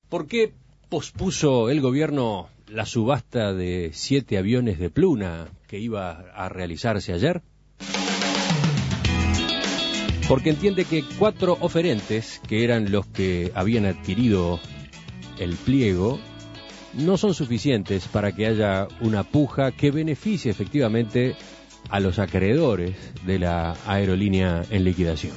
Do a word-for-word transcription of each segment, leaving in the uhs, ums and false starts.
¿Por qué pospuso el gobierno la subasta de siete aviones de Pluna que iba a realizarse ayer? Porque entiende que cuatro oferentes, que eran los que habían adquirido el pliego, no son suficientes para que haya una puja que beneficie efectivamente a los acreedores de la aerolínea en liquidación.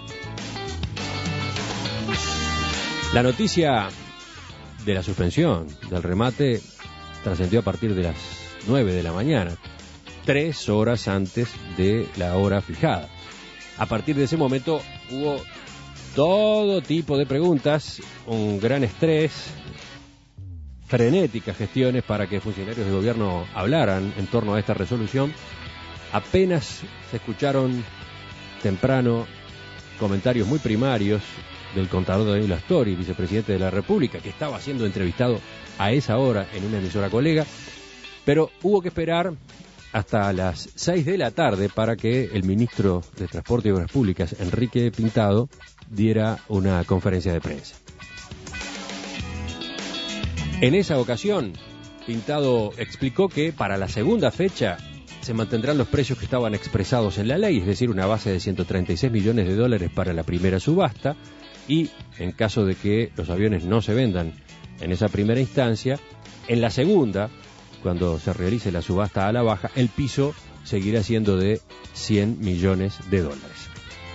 La noticia de la suspensión del remate trascendió a partir de las nueve de la mañana, tres horas antes de la hora fijada. A partir de ese momento hubo todo tipo de preguntas, un gran estrés, frenéticas gestiones para que funcionarios del gobierno hablaran en torno a esta resolución. Apenas se escucharon temprano comentarios muy primarios del contador Danilo Astori, vicepresidente de la República, que estaba siendo entrevistado a esa hora en una emisora colega, pero hubo que esperar hasta las seis de la tarde para que el ministro de Transporte y Obras Públicas, Enrique Pintado, diera una conferencia de prensa. En esa ocasión, Pintado explicó que para la segunda fecha se mantendrán los precios que estaban expresados en la ley, es decir, una base de ciento treinta y seis millones de dólares para la primera subasta, y en caso de que los aviones no se vendan en esa primera instancia, en la segunda, cuando se realice la subasta a la baja, el piso seguirá siendo de cien millones de dólares.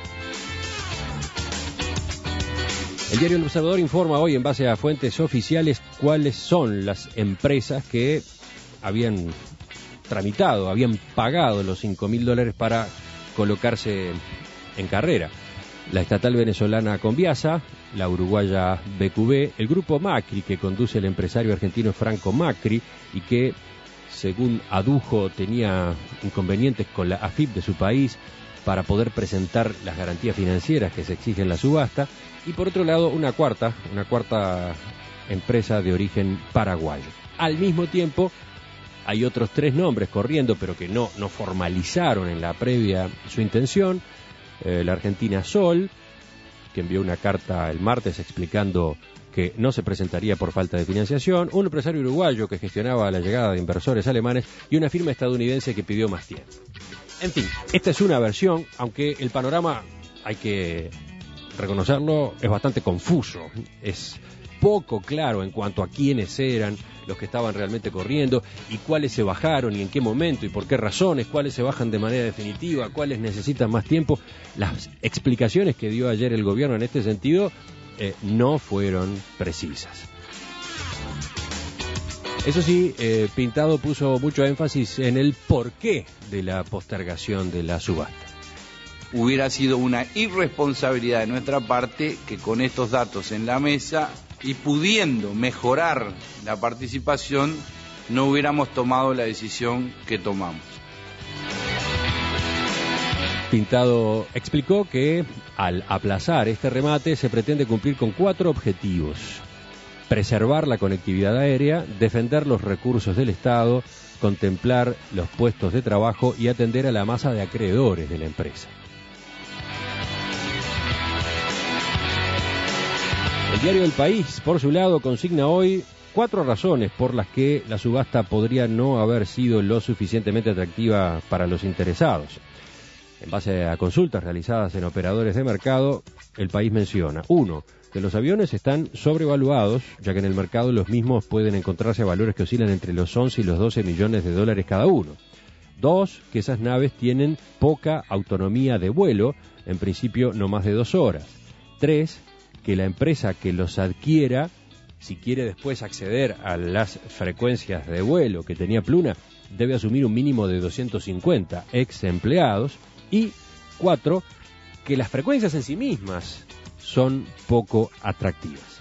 El diario El Observador informa hoy, en base a fuentes oficiales, cuáles son las empresas que habían tramitado, habían pagado los cinco mil dólares para colocarse en carrera. La estatal venezolana Conviasa, la uruguaya B Q B, el grupo Macri, que conduce el empresario argentino Franco Macri y que, según adujo, tenía inconvenientes con la A F I P de su país para poder presentar las garantías financieras que se exigen en la subasta, y por otro lado una cuarta, una cuarta empresa de origen paraguayo. Al mismo tiempo, hay otros tres nombres corriendo, pero que no, no formalizaron en la previa su intención. Eh, la Argentina Sol, que envió una carta el martes explicando que no se presentaría por falta de financiación, un empresario uruguayo que gestionaba la llegada de inversores alemanes y una firma estadounidense que pidió más tiempo. En fin, esta es una versión, aunque el panorama, hay que reconocerlo, es bastante confuso, es poco claro en cuanto a quiénes eran los que estaban realmente corriendo y cuáles se bajaron y en qué momento y por qué razones, cuáles se bajan de manera definitiva, cuáles necesitan más tiempo. Las explicaciones que dio ayer el gobierno en este sentido eh, no fueron precisas. Eso sí, eh, Pintado puso mucho énfasis en el porqué de la postergación de la subasta. Hubiera sido una irresponsabilidad de nuestra parte que con estos datos en la mesa y pudiendo mejorar la participación, no hubiéramos tomado la decisión que tomamos. Pintado explicó que al aplazar este remate se pretende cumplir con cuatro objetivos: preservar la conectividad aérea, defender los recursos del Estado, contemplar los puestos de trabajo y atender a la masa de acreedores de la empresa. El diario El País, por su lado, consigna hoy cuatro razones por las que la subasta podría no haber sido lo suficientemente atractiva para los interesados. En base a consultas realizadas en operadores de mercado, El País menciona: uno, que los aviones están sobrevaluados, ya que en el mercado los mismos pueden encontrarse a valores que oscilan entre los once y los doce millones de dólares cada uno. Dos, que esas naves tienen poca autonomía de vuelo, en principio no más de dos horas. Tres, que la empresa que los adquiera, si quiere después acceder a las frecuencias de vuelo que tenía Pluna, debe asumir un mínimo de doscientos cincuenta ex empleados. Y cuatro, que las frecuencias en sí mismas son poco atractivas.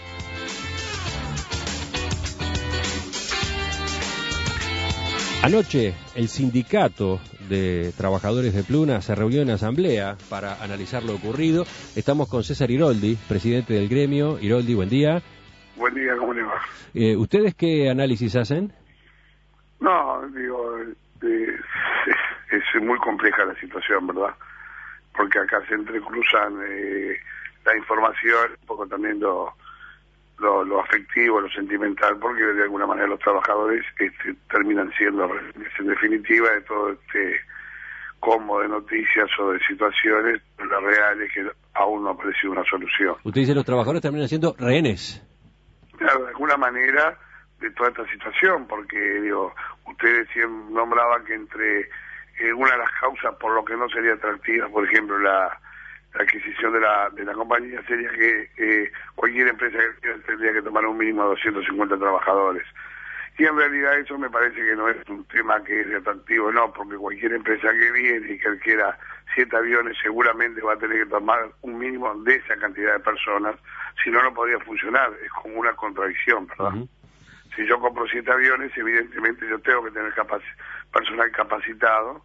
Anoche, el sindicato de trabajadores de Pluna se reunió en asamblea para analizar lo ocurrido. Estamos con César Iroldi, presidente del gremio. Iroldi, buen día. Buen día, ¿cómo le va? Eh, ¿Ustedes qué análisis hacen? No, digo, eh, es, es muy compleja la situación, ¿verdad? Porque acá se entrecruzan eh, la información, un poco también lo, lo, lo afectivo, lo sentimental, porque de alguna manera los trabajadores este, terminan siendo en definitiva de todo este combo de noticias o de situaciones, la real es que aún no ha aparecido una solución. Usted dice los trabajadores terminan siendo rehenes. Claro, de alguna manera de toda esta situación, porque digo, usted decía, nombraba que entre eh, una de las causas por lo que no sería atractiva, por ejemplo, la, la adquisición de la de la compañía, sería que eh, cualquier empresa tendría que tomar un mínimo de doscientos cincuenta trabajadores. Y en realidad eso me parece que no es un tema que es atractivo, no, porque cualquier empresa que viene y que adquiera siete aviones seguramente va a tener que tomar un mínimo de esa cantidad de personas, si no, no podría funcionar, es como una contradicción, ¿verdad? Uh-huh. Si yo compro siete aviones, evidentemente yo tengo que tener capac- personal capacitado,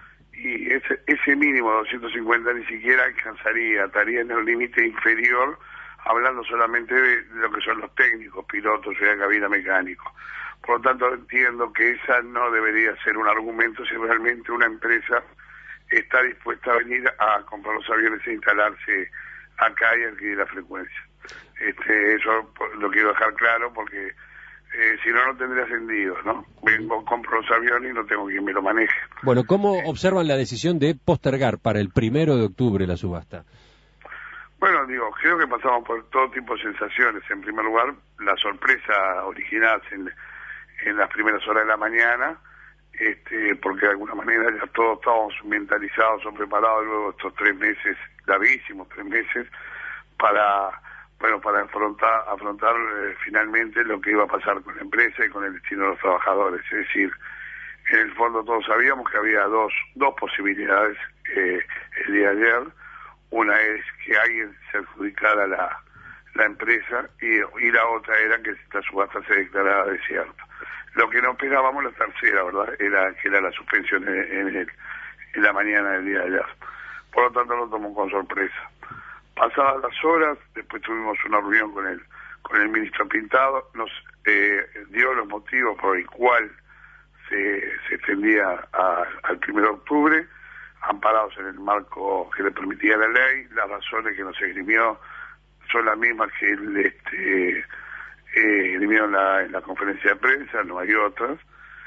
y ese, ese mínimo de doscientos cincuenta ni siquiera alcanzaría, estaría en el límite inferior, hablando solamente de, de lo que son los técnicos, pilotos, o sea, cabina mecánico. Por lo tanto, entiendo que esa no debería ser un argumento si realmente una empresa está dispuesta a venir a comprar los aviones e instalarse acá y adquirir la frecuencia. Este, eso lo quiero dejar claro porque eh, si no, no tendría sentido, ¿no? Vengo, compro los aviones y no tengo quien me lo maneje. Bueno, ¿cómo observan la decisión de postergar para el primero de octubre la subasta? Bueno, digo, creo que pasamos por todo tipo de sensaciones. En primer lugar, la sorpresa original en, en las primeras horas de la mañana, este, porque de alguna manera ya todos estábamos mentalizados o preparados luego de estos tres meses, larguísimos tres meses, para, bueno, para afrontar, afrontar eh, finalmente lo que iba a pasar con la empresa y con el destino de los trabajadores. Es decir, en el fondo todos sabíamos que había dos, dos posibilidades eh, el día de ayer. Una es que alguien se adjudicara la, la empresa y, y la otra era que esta subasta se declarara desierta. Lo que no esperábamos, la tercera, ¿verdad?, era que era la suspensión en, en, el, en la mañana del día de ayer. Por lo tanto, lo tomó con sorpresa. Pasadas las horas, después tuvimos una reunión con el, con el ministro Pintado, nos eh, dio los motivos por el cual se, se extendía a, al primero de octubre, amparados en el marco que le permitía la ley. Las razones que nos esgrimió son las mismas que él este, eh, esgrimió en la, en la conferencia de prensa, no hay otras.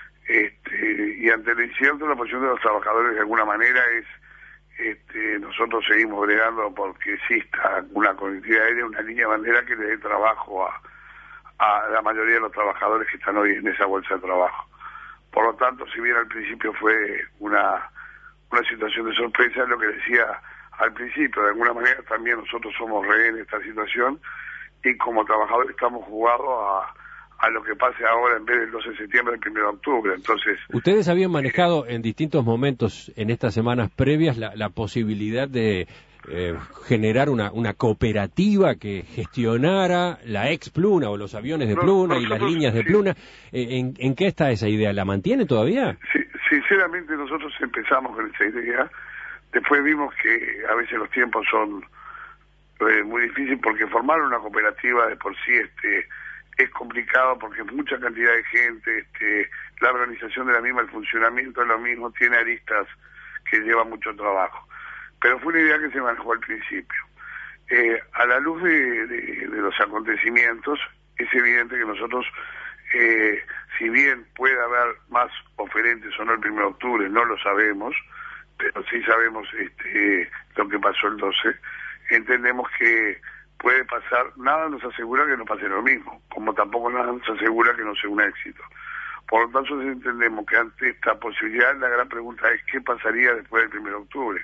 Este, y ante lo incierto, la posición de los trabajadores de alguna manera es, este, nosotros seguimos bregando porque exista una conectividad aérea, una línea de bandera que le dé trabajo a, a la mayoría de los trabajadores que están hoy en esa bolsa de trabajo. Por lo tanto, si bien al principio fue una una situación de sorpresa, lo que decía al principio, de alguna manera también nosotros somos rehenes de esta situación y como trabajadores estamos jugados a, a lo que pase ahora en vez del doce de septiembre, el primero de octubre. Entonces, ustedes habían manejado en distintos momentos en estas semanas previas la, la posibilidad de eh, generar una, una cooperativa que gestionara la ex Pluna o los aviones de Pluna no, y las líneas de sí. Pluna. ¿En, ¿En qué está esa idea? ¿La mantiene todavía? Sí. Sinceramente nosotros empezamos con esa idea, después vimos que a veces los tiempos son eh, muy difíciles porque formar una cooperativa de por sí este es complicado porque mucha cantidad de gente, este la organización de la misma, el funcionamiento de lo mismo tiene aristas que llevan mucho trabajo, pero fue una idea que se manejó al principio. Eh, a la luz de, de, de los acontecimientos es evidente que nosotros Eh, si bien puede haber más oferentes o no el primero de octubre, no lo sabemos, pero sí sabemos este, lo que pasó el doce, entendemos que puede pasar, nada nos asegura que no pase lo mismo, como tampoco nada nos asegura que no sea un éxito. Por lo tanto, entendemos que ante esta posibilidad, la gran pregunta es ¿qué pasaría después del primero de octubre?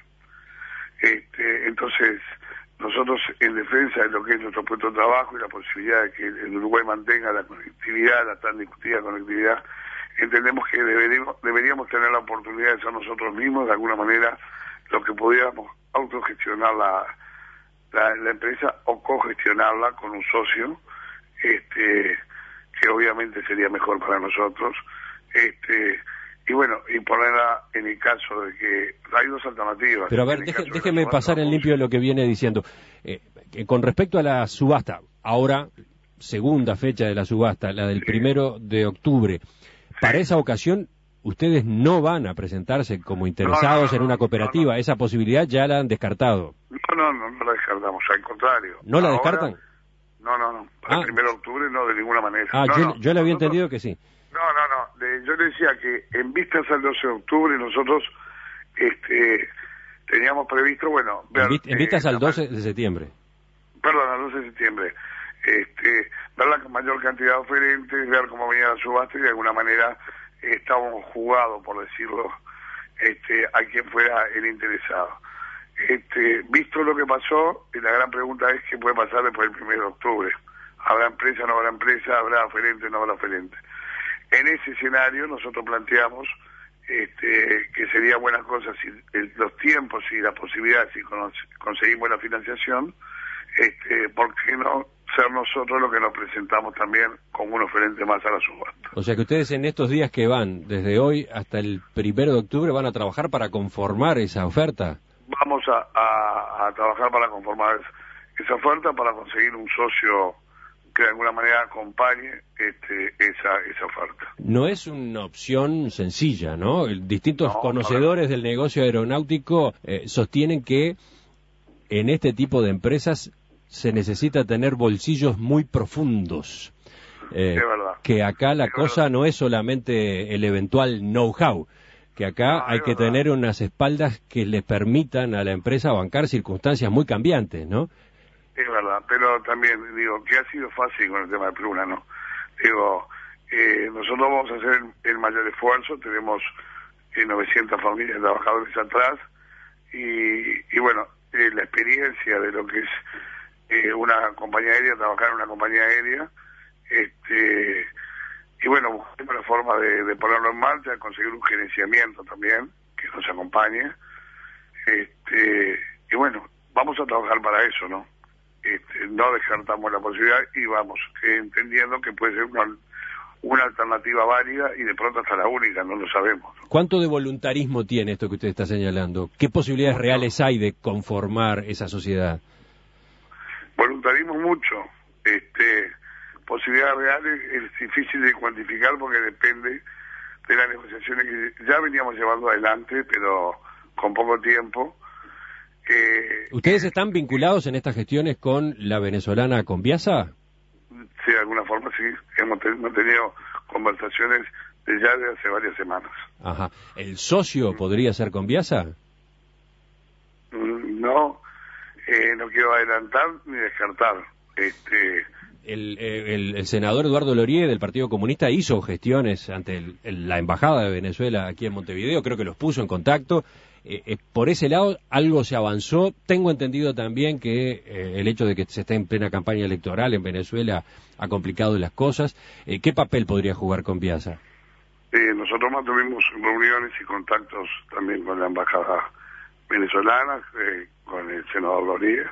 Este, entonces, nosotros en defensa de lo que es nuestro puesto de trabajo y la posibilidad de que el Uruguay mantenga la conectividad, la tan discutida conectividad, entendemos que deberíamos, deberíamos tener la oportunidad de ser nosotros mismos, de alguna manera, lo que pudiéramos autogestionar la, la, la empresa o cogestionarla con un socio, este, que obviamente sería mejor para nosotros, este, y bueno, y ponerla en el caso de que hay dos alternativas. Pero a ver, deje, déjeme pasar en limpio lo que viene diciendo. Eh, que con respecto a la subasta, ahora, segunda fecha de la subasta, la del sí. primero de octubre, sí. para esa ocasión, ustedes no van a presentarse como interesados no, no, no, en una cooperativa. No, no. Esa posibilidad ya la han descartado. No, no, no, no la descartamos, al contrario. ¿No la ahora, descartan? no, no, no. Para Ah. el primero de octubre no, de ninguna manera. Ah, no, yo, no. yo le había Nosotros- entendido que sí. No, no, no. De- yo le decía que en vistas al doce de octubre nosotros este, teníamos previsto, bueno... En, ver, vis- en vistas eh, al la doce de septiembre. Perdón, al doce de septiembre. Este, ver la mayor cantidad de oferentes, ver cómo venía la subasta y de alguna manera eh, estábamos jugados, por decirlo, este, a quien fuera el interesado. Este, visto lo que pasó, y la gran pregunta es qué puede pasar después del primero de octubre. ¿Habrá empresa, no habrá empresa? ¿Habrá oferente, no habrá oferente? En ese escenario nosotros planteamos este, que sería buena cosa si el- los tiempos y las posibilidades, si cono- conseguimos la financiación, este, ¿por qué no ser nosotros los que nos presentamos también como un oferente más a la subasta? O sea que ustedes en estos días que van, desde hoy hasta el primero de octubre, van a trabajar para conformar esa oferta. Vamos a, a- a trabajar para conformar es- esa oferta, para conseguir un socio que de alguna manera acompañe este, esa, esa oferta. No es una opción sencilla, ¿no? El- Distintos No, conocedores del negocio aeronáutico eh, sostienen que en este tipo de empresas se necesita tener bolsillos muy profundos. Eh, Es verdad. que acá la Es cosa verdad. no es solamente el eventual know-how, que acá No, hay es que verdad. tener unas espaldas que le permitan a la empresa bancar circunstancias muy cambiantes, ¿no? Es verdad, pero también digo que ha sido fácil con el tema de Pluna, ¿no? Digo, eh, nosotros vamos a hacer el, el mayor esfuerzo, tenemos eh, novecientas familias de trabajadores atrás y, y bueno, eh, la experiencia de lo que es eh, una compañía aérea, trabajar en una compañía aérea, este y bueno, buscamos la forma de, de ponerlo en marcha, conseguir un gerenciamiento también que nos acompañe, este y bueno, vamos a trabajar para eso, ¿no? Este, no descartamos la posibilidad y vamos eh, entendiendo que puede ser una, una alternativa válida y de pronto hasta la única, no lo sabemos, ¿no? ¿Cuánto de voluntarismo tiene esto que usted está señalando? ¿Qué posibilidades Mucho. reales hay de conformar esa sociedad? Voluntarismo mucho, este posibilidades reales es difícil de cuantificar porque depende de las negociaciones que ya veníamos llevando adelante, pero con poco tiempo. Eh, ¿Ustedes están vinculados en estas gestiones con la venezolana Conviasa? sí, de alguna forma sí, hemos, te- hemos tenido conversaciones de ya de hace varias semanas. Ajá. ¿El socio podría ser Conviasa? Mm, No, eh, no quiero adelantar ni descartar. Este, El, eh, el- el senador Eduardo Lorié del Partido Comunista hizo gestiones ante el- el- la Embajada de Venezuela aquí en Montevideo, creo que los puso en contacto. Eh, eh, por ese lado algo se avanzó. Tengo entendido también que eh, el hecho de que se esté en plena campaña electoral en Venezuela ha complicado las cosas. Eh, ¿Qué papel podría jugar Conviasa? eh, nosotros mantuvimos reuniones y contactos también con la embajada venezolana, eh, con el senador Loría,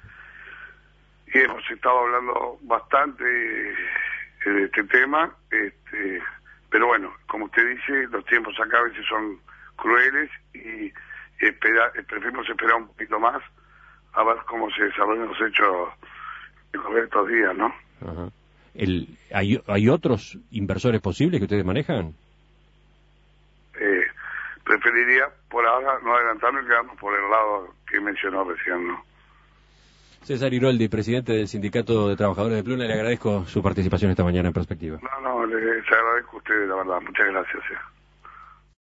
y hemos estado hablando bastante eh, de este tema, este, pero bueno, como usted dice, los tiempos acá a veces son crueles y, y espera, preferimos esperar un poquito más a ver cómo se desarrollan los hechos de estos días, ¿no? Ajá. El, ¿hay, ¿Hay otros inversores posibles que ustedes manejan? Eh, preferiría por ahora no adelantarnos y quedarnos por el lado que mencionó recién, ¿no? César Iroldi, presidente del Sindicato de Trabajadores de Pluna, le agradezco su participación esta mañana en Perspectiva. No, no, les agradezco a ustedes, la verdad. Muchas gracias. eh.